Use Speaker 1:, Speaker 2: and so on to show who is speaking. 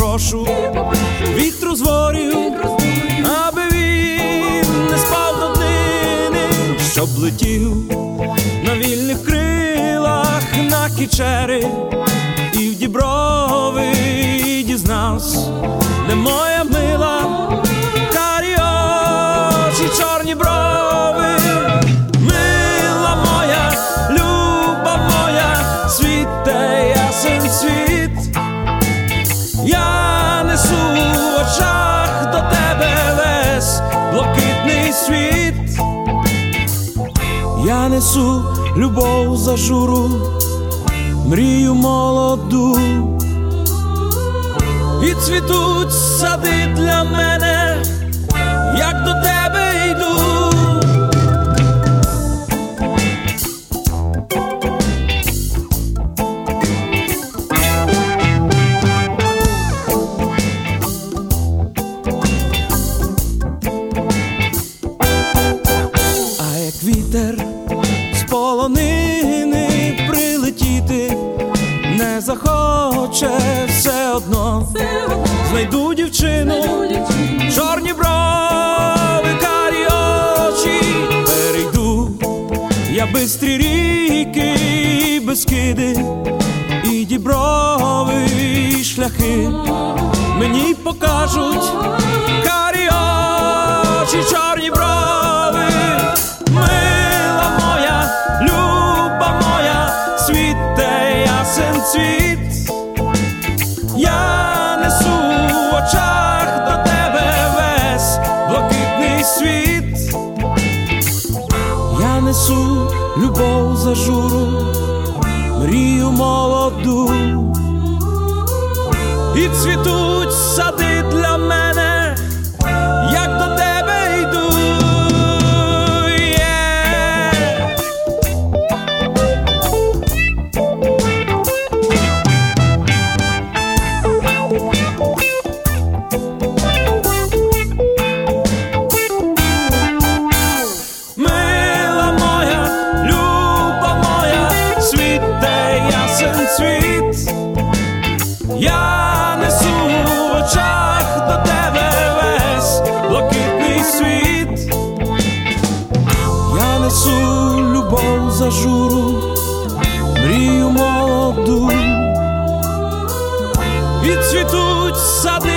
Speaker 1: попрошу вітру з ворів, аби він не спав до днини, щоб летів на вільних крилах на Кічери і в Діброви, і дізнався, де моя мила, карі очі, чорні брови. Мила моя, люба моя, світе ясен світ, я несу в очах до тебе весь блакитний світ. Я несу любов за журу, мрію молоду, і цвітуть сади для мене, як до тебе йду. А як вітер з полонини прилетіти не захоче, все одно знайду дівчину, чорні брови, карі очі. Перейду я бистрі ріки і Бескиди, і Діброви, і шляхи мені покажуть карі очі, чорні брови. Мила моя, люба моя, світе ясен цвіт, я несу в очах до тебе весь блакитний світ. Я несу любов за журу, мрію молоду, і цвітуть сади для мене, як до тебе йду. Мила моя, люба моя, світе ясен цвіт, я несу в очах до тебе весь блакитний світ. Я несу любов за журу, мрію молоду, і цвітуть сади